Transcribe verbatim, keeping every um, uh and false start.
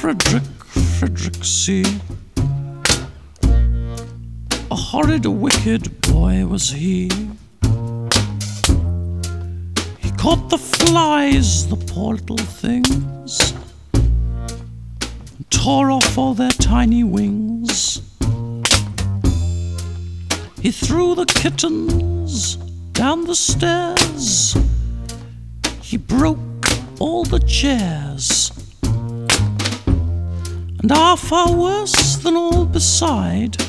Frederick, Frederick C. A horrid, wicked boy was he. He caught the flies, the poor little things, and tore off all their tiny wings. He threw the kittens down the stairs. He broke all the chairs, and ah, far worse than all beside,